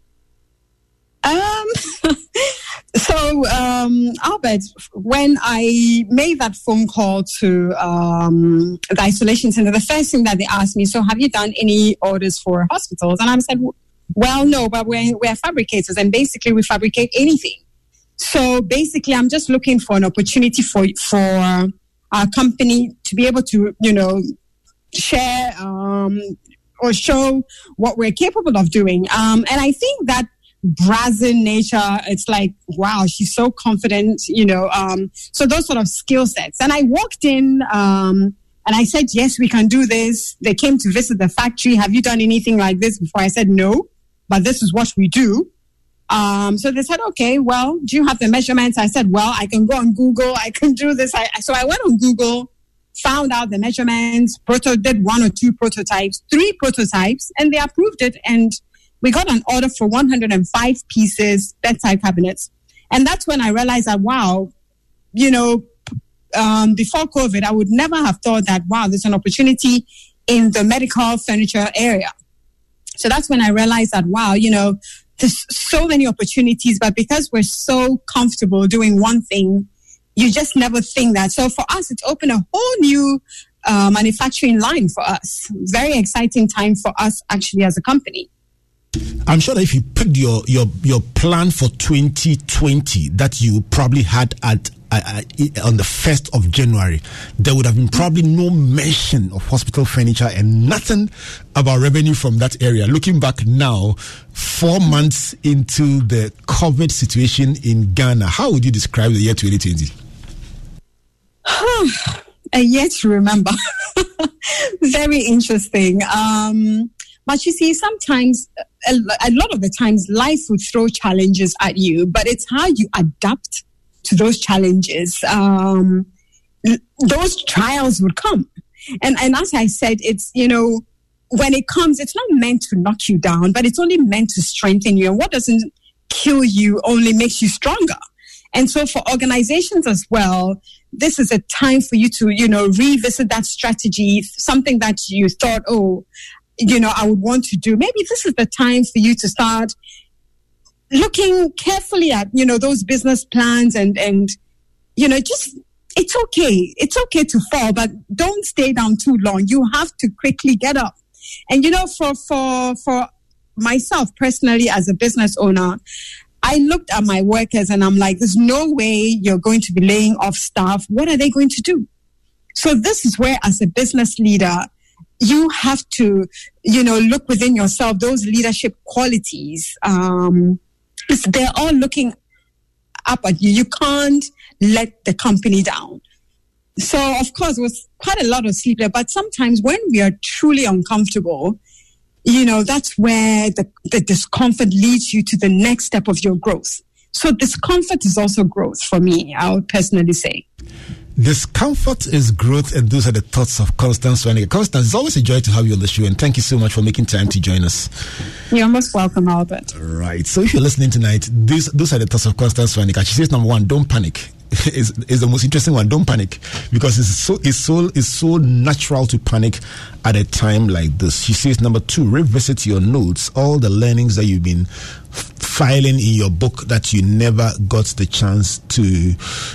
Um, so, um, Albert, when I made that phone call to um, the isolation center, the first thing that they asked me, so have you done any orders for hospitals? And I said, well, no, but we're, we're fabricators and basically we fabricate anything. So basically, I'm just looking for an opportunity for for our company to be able to, you know, share um, or show what we're capable of doing. Um, and I think that brazen nature, it's like, wow, she's so confident, you know. Um, so those sort of skill sets. And I walked in um, And I said, yes, we can do this. They came to visit the factory. Have you done anything like this before? I said, no, but this is what we do. Um, so they said, okay, well, do you have the measurements? I said, well, I can go on Google. I can do this. I, so I went on Google, found out the measurements, proto- did one or two prototypes, three prototypes, and they approved it. And we got an order for one hundred five pieces bedside cabinets. And that's when I realized that, wow, you know, um, before COVID, I would never have thought that, wow, there's an opportunity in the medical furniture area. So that's when I realized that, wow, you know, there's so many opportunities, but because we're so comfortable doing one thing, you just never think that. So for us, it's opened a whole new uh, manufacturing line for us. Very exciting time for us, actually, as a company.
I'm sure that if you picked your your your plan for twenty twenty that you probably had at uh, on the first of January, there would have been probably no mention of hospital furniture and nothing about revenue from that area. Looking back now, four months into the COVID situation in Ghana, how would you describe the year twenty twenty?
A year to remember. Very interesting. Um, but you see, sometimes, a, a lot of the times, life would throw challenges at you, but it's how you adapt to those challenges. Um, those trials would come. And, and as I said, it's, you know, when it comes, it's not meant to knock you down, but it's only meant to strengthen you. And what doesn't kill you only makes you stronger. And so for organizations as well, this is a time for you to, you know, revisit that strategy, something that you thought, oh, you know, I would want to do. Maybe this is the time for you to start looking carefully at, you know, those business plans and, and, you know, just, it's okay. It's okay to fall, but don't stay down too long. You have to quickly get up. And, you know, for, for, for myself personally as a business owner, I looked at my workers and I'm like, there's no way you're going to be laying off staff. What are they going to do? So this is where, as a business leader, you have to, you know, look within yourself, those leadership qualities. Um, they're all looking up at you. You can't let the company down. So, of course, it was quite a lot of sleep there. But sometimes when we are truly uncomfortable, you know, that's where the, the discomfort leads you to the next step of your growth. So discomfort is also growth for me, I would personally say.
Discomfort is growth, and those are the thoughts of Constance Swanika. Constance, it's always a joy to have you on the show, and thank you so much for making time to join us.
You're most welcome, Albert.
Right. So if you're listening tonight, these, those are the thoughts of Constance Swanika. She says, number one, don't panic. Is is the most interesting one. Don't panic, because it's so it's so it's so natural to panic at a time like this. She says, number two, revisit your notes, all the learnings that you've been f- filing in your book that you never got the chance to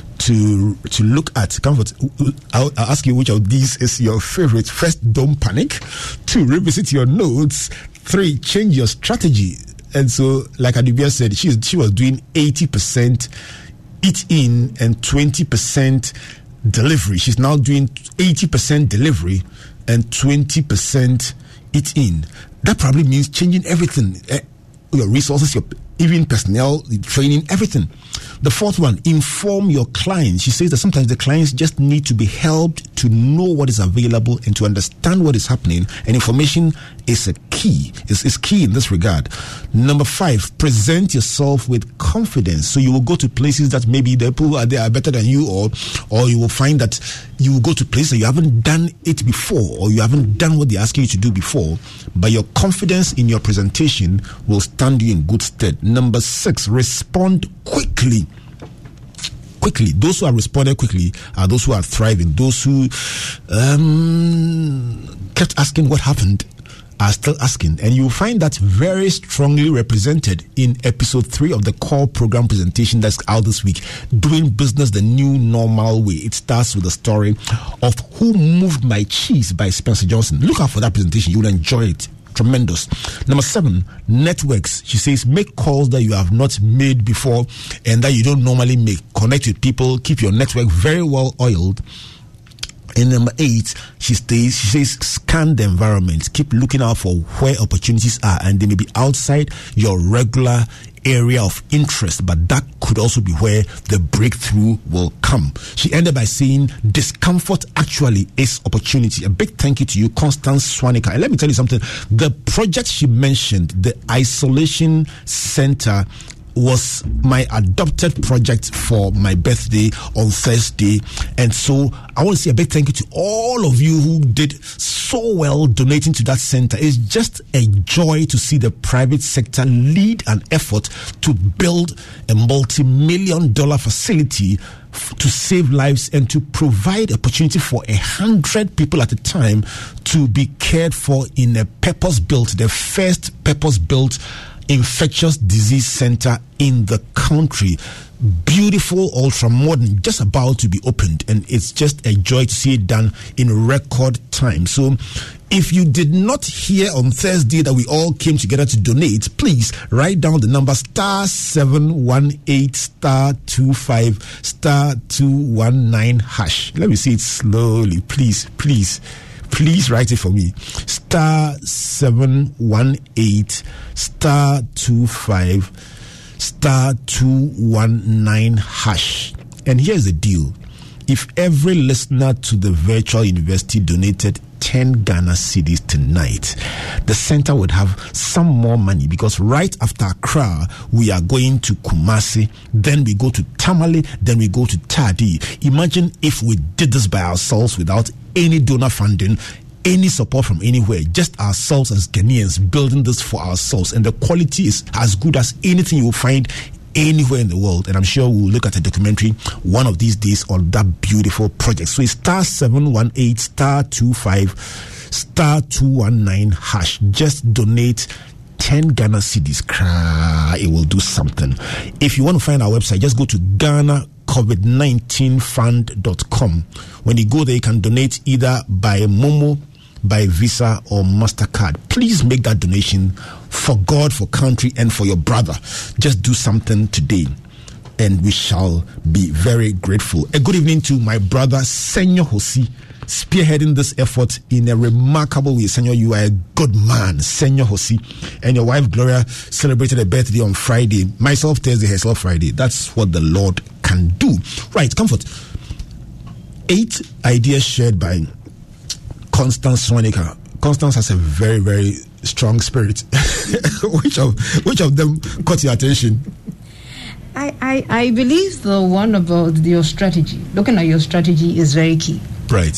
to to look at. Comfort. I'll, I'll ask you which of these is your favorite. First, don't panic. Two, revisit your notes. Three, change your strategy. And so, like Adibia said, she she was doing eighty percent. Eat in and twenty percent delivery. She's now doing eighty percent delivery and twenty percent eat in. That probably means changing everything. Uh, your resources, your even personnel, training, everything. The fourth one, inform your clients. She says that sometimes the clients just need to be helped to know what is available and to understand what is happening. And information is a key, is, is key in this regard. Number five, present yourself with confidence. So you will go to places that maybe the people who are there are better than you, or or you will find that you will go to places you haven't done it before, or you haven't done what they're asking you to do before. But your confidence in your presentation will stand you in good stead. Number six, respond quickly. Quickly. Those who are responding quickly are those who are thriving. Those who um, kept asking what happened are still asking. And you'll find that very strongly represented in episode three of the core program presentation that's out this week, Doing Business the New Normal Way. It starts with the story of Who Moved My Cheese by Spencer Johnson. Look out for that presentation. You'll enjoy it. Tremendous. Number seven, networks. She says, make calls that you have not made before and that you don't normally make. Connect with people. Keep your network very well oiled. And number eight, she stays, she says, scan the environment. Keep looking out for where opportunities are, and they may be outside your regular area of interest, but that could also be where the breakthrough will come. She ended by saying, discomfort actually is opportunity. A big thank you to you, Constance Swanica. And let me tell you something. The project she mentioned, the isolation center, was my adopted project for my birthday on Thursday. And so I want to say a big thank you to all of you who did so well donating to that center. It's just a joy to see the private sector lead an effort to build a multi-million dollar facility f- to save lives and to provide opportunity for a hundred people at a time to be cared for in a purpose-built, the first purpose-built infectious disease center in the country. Beautiful, ultra modern, just about to be opened, and it's just a joy to see it done in record time. So if you did not hear on Thursday that we all came together to donate, please write down the number star seven one eight star two five star two one nine hash. Let me see it slowly, please, please. Please write it for me. Star seven one eight star two five star two one nine hash. And here's the deal. If every listener to the virtual university donated ten Ghana cedis tonight, the center would have some more money, because right after Accra, we are going to Kumasi, then we go to Tamale, then we go to Tadi. Imagine if we did this by ourselves without any donor funding, any support from anywhere, just ourselves as Ghanaians building this for ourselves. And the quality is as good as anything you will find anywhere in the world. And I'm sure we'll look at a documentary one of these days on that beautiful project. So it's star seven one eight star two five star two one nine hash. Just donate ten Ghana cedis. It will do something. If you want to find our website, just go to Ghana COVID nineteen fund dot com. When you go there, you can donate either by Momo, by Visa, or MasterCard. Please make that donation for God, for country, and for your brother. Just do something today, and we shall be very grateful. A good evening to my brother, Senor Hosi, spearheading this effort in a remarkable way. Senor, you are a good man, Senor Hosi. And your wife, Gloria, celebrated a birthday on Friday. Myself, Thursday, herself, Friday. That's what the Lord can do. Right, Comfort. Eight ideas shared by Constance Swanica. Constance has a very, very strong spirit. which of which of them caught your attention?
I, I, I believe the one about your strategy. Looking at your strategy is very key.
Right.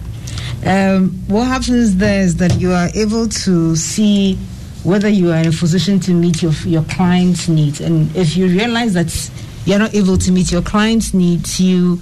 Um, what happens there is that you are able to see whether you are in a position to meet your your client's needs. And if you realize that you're not able to meet your client's needs, you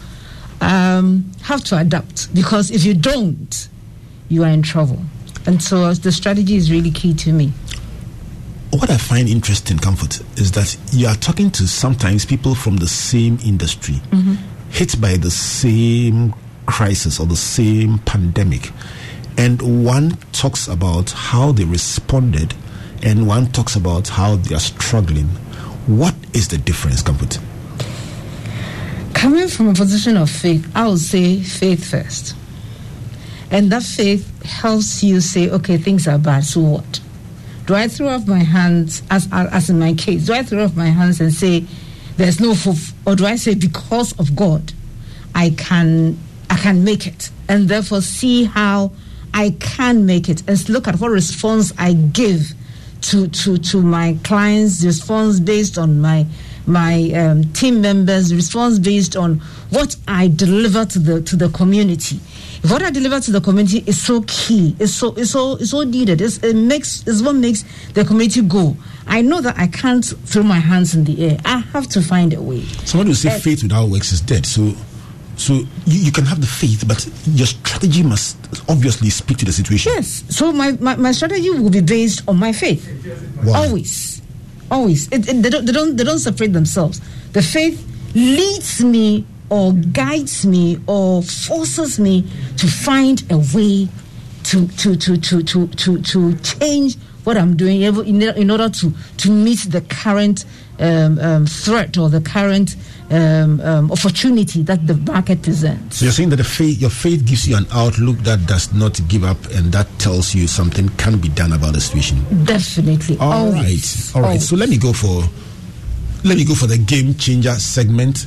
um, have to adapt. Because if you don't, you are in trouble. And so the strategy is really key to me.
What I find interesting, Comfort, is that you are talking to sometimes people from the same industry, mm-hmm. hit by the same crisis or the same pandemic. And one talks about how they responded, and one talks about how they are struggling. What is the difference, Comfort?
Coming from a position of faith, I would say faith first. And that faith helps you say, okay, things are bad, so what? Do I throw up my hands, as as in my case, do I throw up my hands and say, there's no hope? Or do I say, because of God, I can I can make it, and therefore see how I can make it, and look at what response I give to to, to my clients, response based on my my um, team members, response based on what I deliver to the to the community. If what I deliver to the community is so key, it's so it's so it's so needed, it's, it makes it's what makes the community go. I know that I can't throw my hands in the air. I have to find a way.
Somebody will say uh, faith without works is dead. So, so you, you can have the faith, but your strategy must obviously speak to the situation.
Yes. So my, my, my strategy will be based on my faith. Wow. Always, always. It, it, they don't they don't they don't separate themselves. The faith leads me, or guides me, or forces me to find a way to to to to to to, to change what I'm doing in order to, to meet the current um, um, threat or the current um, um, opportunity that the market presents.
So you're saying that the faith, your faith gives you an outlook that does not give up, and that tells you something can be done about the situation.
Definitely.
All
Always.
right, all right.
Always.
So let me go for let me go for the game changer segment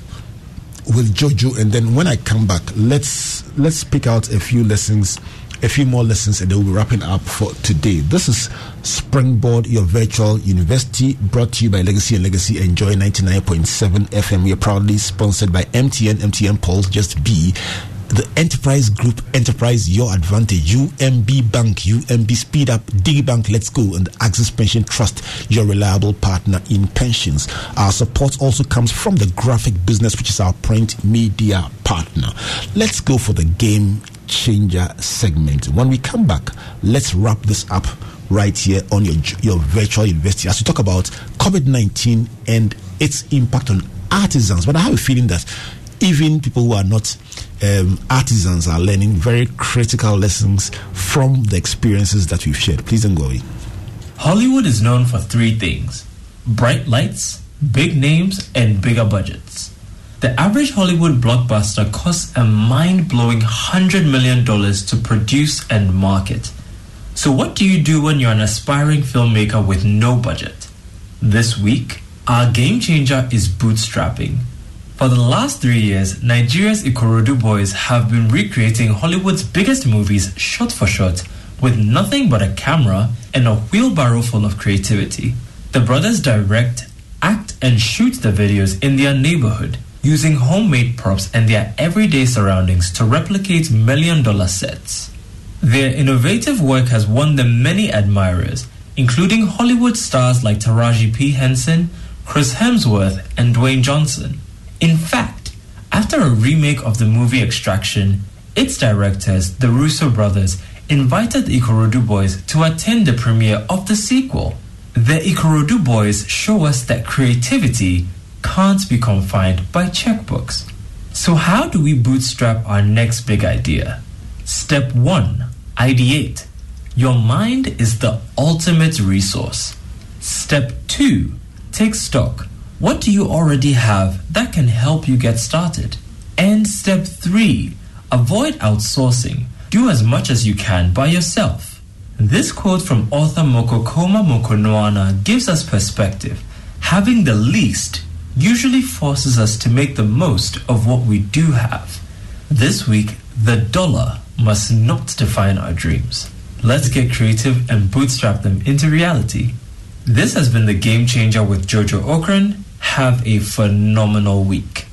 with Jojo, and then when I come back, let's let's pick out a few lessons, a few more lessons, and then we'll be wrapping up for today. This is Springboard, your virtual university, brought to you by Legacy and Legacy Enjoy ninety-nine point seven F M. We are proudly sponsored by M T N, M T N Pulse, Just B, the Enterprise Group, Enterprise Your Advantage, U M B Bank, U M B Speed Up, DigiBank, Let's Go, and the Access Pension Trust, your reliable partner in pensions. Our support also comes from the Graphic Business, which is our print media partner. Let's go for the game changer segment. When we come back, let's wrap this up right here on your your virtual university as we talk about COVID nineteen and its impact on artisans. But I have a feeling that even people who are not um, artisans are learning very critical lessons from the experiences that we've shared. Please don't go away.
Hollywood is known for three things: bright lights, big names, and bigger budgets. The average Hollywood blockbuster costs a mind-blowing one hundred million dollars to produce and market. So what do you do when you're an aspiring filmmaker with no budget? This week, our game changer is bootstrapping. For the last three years, Nigeria's Ikorodu boys have been recreating Hollywood's biggest movies shot for shot with nothing but a camera and a wheelbarrow full of creativity. The brothers direct, act, and shoot the videos in their neighborhood, using homemade props and their everyday surroundings to replicate million-dollar sets. Their innovative work has won them many admirers, including Hollywood stars like Taraji P. Henson, Chris Hemsworth, and Dwayne Johnson. In fact, after a remake of the movie Extraction, its directors, the Russo brothers, invited the Ikorodu boys to attend the premiere of the sequel. The Ikorodu boys show us that creativity can't be confined by checkbooks. So how do we bootstrap our next big idea? Step one, ideate. Your mind is the ultimate resource. Step two, take stock. What do you already have that can help you get started? And step three, avoid outsourcing. Do as much as you can by yourself. This quote from author Mokokoma Mokonoana gives us perspective. Having the least usually forces us to make the most of what we do have. This week, the dollar must not define our dreams. Let's get creative and bootstrap them into reality. This has been the Game Changer with Jojo Okran. Have a phenomenal week.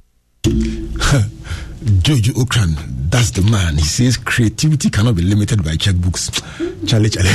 Jojo Okran, that's the man. He says creativity cannot be limited by checkbooks. Charlie, Charlie.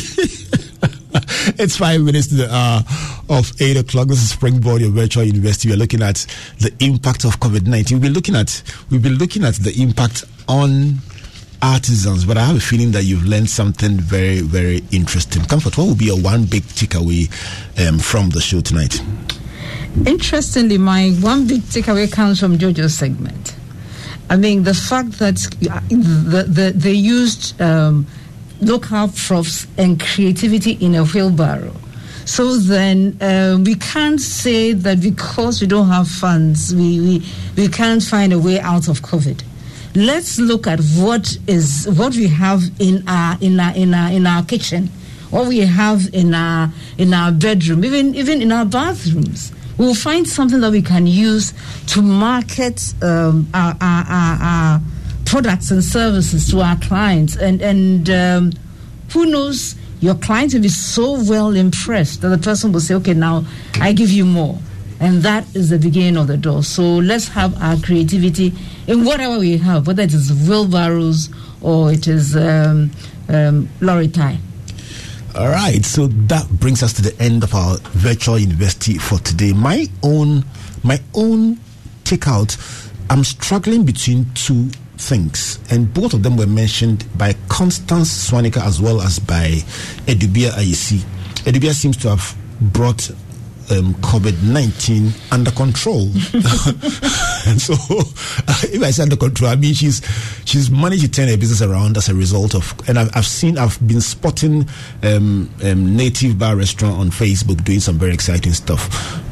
It's five minutes to the hour of eight o'clock. This is Springboard, your virtual university. We're looking at the impact of COVID nineteen. We've been looking at we've been looking at the impact on artisans, but I have a feeling that you've learned something very, very interesting. Comfort, what will be your one big takeaway um, from the show tonight?
Interestingly, my one big takeaway comes from Jojo's segment. I mean, the fact that the, the, they used um, local props and creativity in a wheelbarrow. So then uh, we can't say that because we don't have funds, we, we, we can't find a way out of COVID. Let's look at what is what we have in our in our in our in our kitchen, what we have in our in our bedroom, even even in our bathrooms. We'll find something that we can use to market um, our, our, our, our products and services to our clients. And, and um, who knows, your clients will be so well impressed that the person will say, okay, now I give you more. And that is the beginning of the door. So let's have our creativity in whatever we have, whether it is wheelbarrows or it is um, um, lorry tie.
All right, so that brings us to the end of our virtual university for today. My own, my own takeout, I'm struggling between two things, and both of them were mentioned by Constance Swanica as well as by Edubia Ayesi. Edubia seems to have brought um, COVID nineteen under control. And so, uh, if I say under control, I mean she's she's managed to turn her business around as a result of. And I've, I've seen, I've been spotting um, um, Native Bar Restaurant on Facebook doing some very exciting stuff. But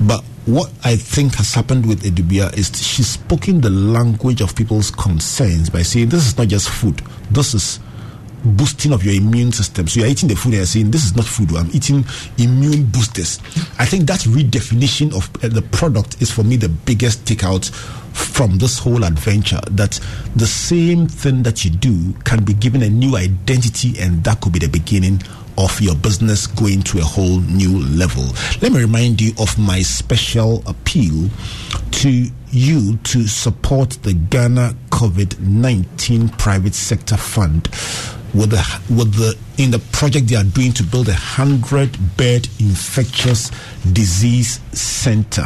what I think has happened with Edubia is she's spoken the language of people's concerns by saying this is not just food, this is boosting of your immune system. So you're eating the food and you're saying this is not food, I'm eating immune boosters. I think that redefinition of uh, the product is for me the biggest takeout from this whole adventure, that the same thing that you do can be given a new identity, and that could be the beginning of your business going to a whole new level. Let me remind you of my special appeal to you to support the Ghana COVID nineteen Private Sector Fund with the, with the in the project they are doing to build a hundred bed infectious disease center.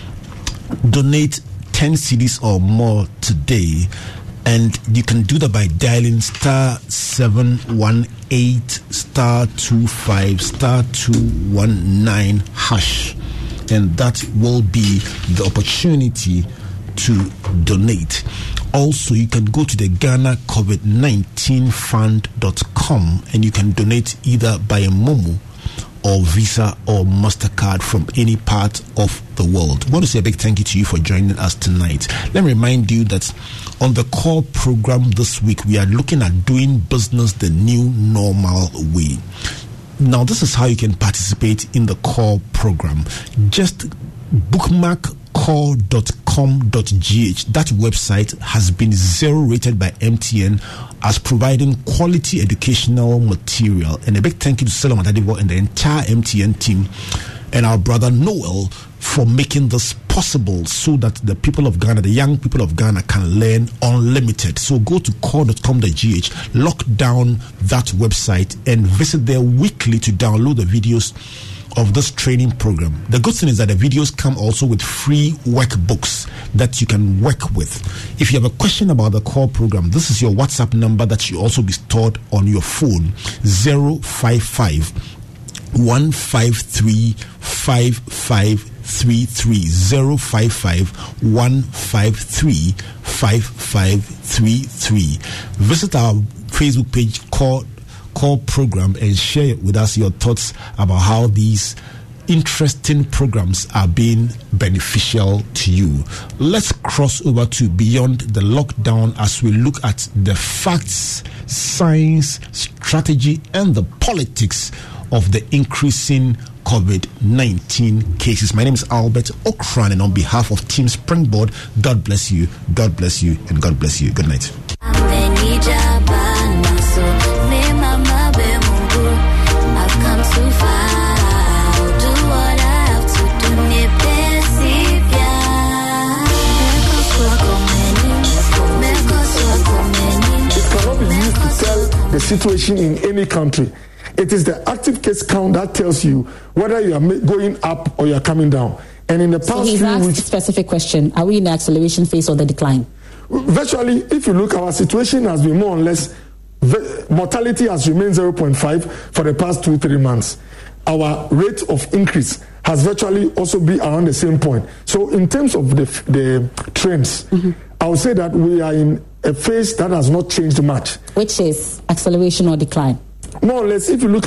Donate ten cedis or more today, and you can do that by dialing star seven one eight star two five star two one nine hash, and that will be the opportunity to donate. Also, you can go to the Ghana COVID nineteen fund dot com and you can donate either by a Momo or Visa or MasterCard from any part of the world. I want to say a big thank you to you for joining us tonight. Let me remind you that on the core program this week, we are looking at doing business the new normal way. Now, this is how you can participate in the core program. Just bookmark core dot com dot g h. That website has been zero rated by M T N as providing quality educational material. And a big thank you to Solomon Adebo and the entire M T N team and our brother Noel for making this possible so that the people of Ghana, the young people of Ghana, can learn unlimited. So go to core dot com dot g h, lock down that website and visit there weekly to download the videos of this training program. The good thing is that the videos come also with free workbooks that you can work with. If you have a question about the core program, this is your WhatsApp number that should also be stored on your phone: zero five five one five three five five three three, zero five five one five three five five three three. Visit our Facebook page called Core Program and share with us your thoughts about how these interesting programs are being beneficial to you. Let's cross over to Beyond the Lockdown as we look at the facts, science, strategy, and the politics of the increasing COVID nineteen cases. My name is Albert Okran, and on behalf of Team Springboard, God bless you, God bless you, and God bless you. Good night.
The situation in any country. It is the active case count that tells you whether you are going up or you are coming down. And in the past
so he's
few
asked
weeks,
a specific question: are we in the acceleration phase or the decline?
Virtually, if you look, our situation has been more or less. Mortality has remained zero point five for the past two three months. Our rate of increase has virtually also been around the same point. So, in terms of the the trends, mm-hmm. I would say that we are in a phase that has not changed much.
Which is acceleration or decline?
More or less, if you look